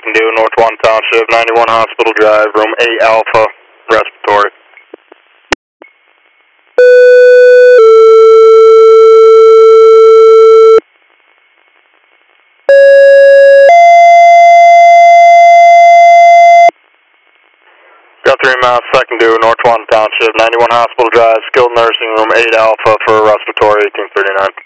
2nd due, North One Township, 91 Hospital Drive, room 8 Alpha, respiratory. Got 3 miles, 2nd due, North One Township, 91 Hospital Drive, skilled nursing, room 8 Alpha for respiratory, 1839.